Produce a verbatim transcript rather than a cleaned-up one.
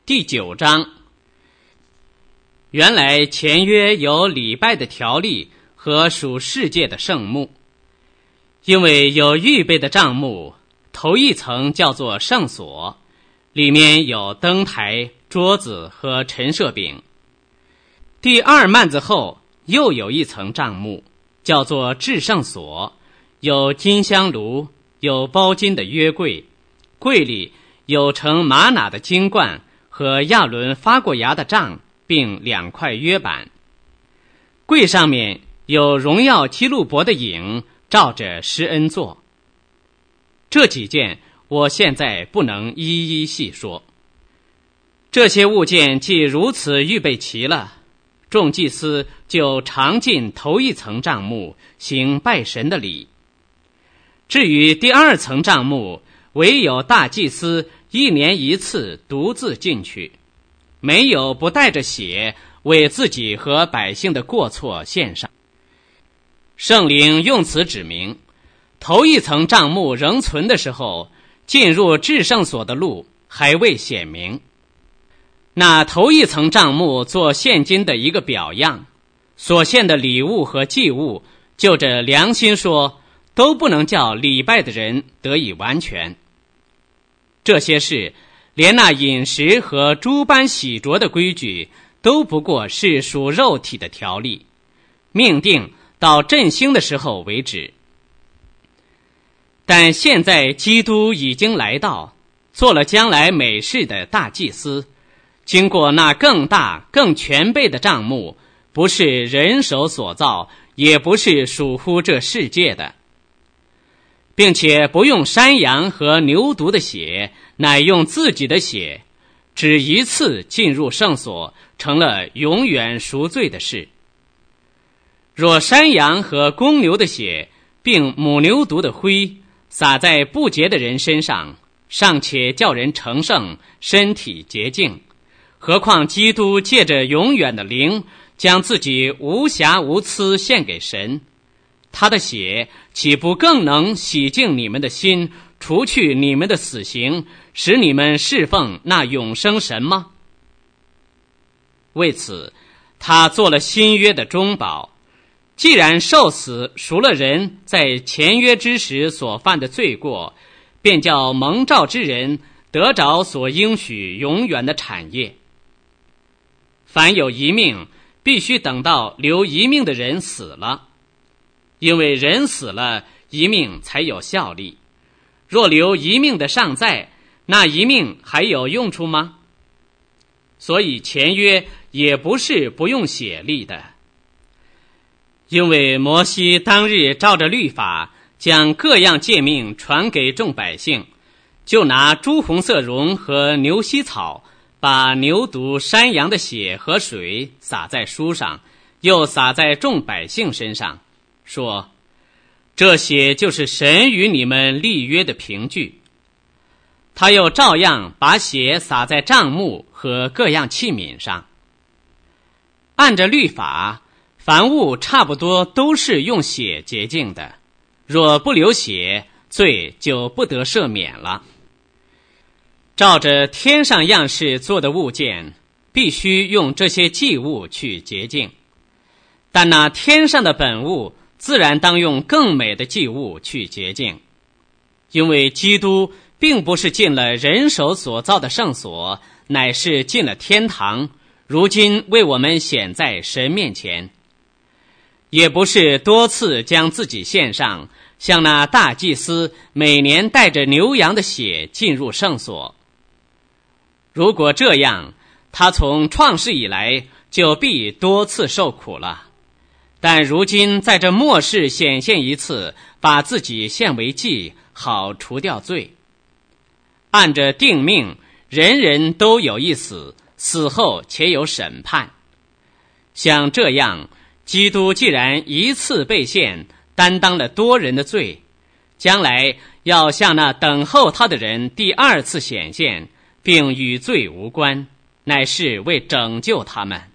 第九章。原来前约有礼拜的条例和属世界的圣幕，因为有预备的帐幕，头一层叫做圣所，里面有灯台、桌子和陈设饼。第二幔子后又有一层帐幕，叫做至圣所，有金香炉，有包金的约柜，柜里有盛玛瑙的金罐和亚伦发过芽的杖，并两块约板。柜上面有荣耀基路伯的影，照着施恩座。这几件我现在不能一一细说。这些物件既如此预备齐了，众祭司就常进头一层帐幕，行拜神的礼。至于第二层帐幕，唯有大祭司一年一次独自进去，没有不带着血为自己和百姓的过错献上。圣灵用此指明，头一层帐幕仍存的时候，进入至圣所的路还未显明。那头一层帐幕做现今的一个表样，所献的礼物和祭物，就着良心说，都不能叫礼拜的人得以完全。这些事连那饮食和诸般洗濯的规矩，都不过是属肉体的条例，命定到振兴的时候为止。但现在基督已经来到，做了将来美事的大祭司，经过那更大更全备的帐幕，不是人手所造，也不是属乎这世界的，并且不用山羊和牛犊的血，乃用自己的血，只一次进入圣所，成了永远赎罪的事。若山羊和公牛的血并母牛犊的灰洒在不洁的人身上，尚且叫人成圣，身体洁净，何况基督借着永远的灵，将自己无瑕无疵献给神，他的血岂不更能洗净你们的心，除去你们的死刑，使你们侍奉那永生神吗？为此他做了新约的中保，既然受死赎了人在前约之时所犯的罪过，便叫蒙召之人得着所应许永远的产业。凡有一命，必须等到留一命的人死了，因为人死了，一命才有效力。若留一命的尚在，那一命还有用处吗？所以前约也不是不用血立的。因为摩西当日照着律法，将各样诫命传给众百姓，就拿朱红色绒和牛膝草，把牛犊山羊的血和水洒在书上，又洒在众百姓身上，说：这血就是神与你们立约的凭据。他又照样把血洒在帐幕和各样器皿上。按着律法，凡物差不多都是用血洁净的，若不流血，罪就不得赦免了。照着天上样式做的物件，必须用这些祭物去洁净，但那天上的本物自然当用更美的祭物去洁净。因为基督并不是进了人手所造的圣所，乃是进了天堂，如今为我们显在神面前。也不是多次将自己献上，像那大祭司每年带着牛羊的血进入圣所。如果这样，他从创世以来就必多次受苦了。但如今在这末世显现一次，把自己献为祭，好除掉罪。按着定命，人人都有一死，死后且有审判。像这样，基督既然一次被献，担当了多人的罪，将来要向那等候他的人第二次显现，并与罪无关，乃是为拯救他们。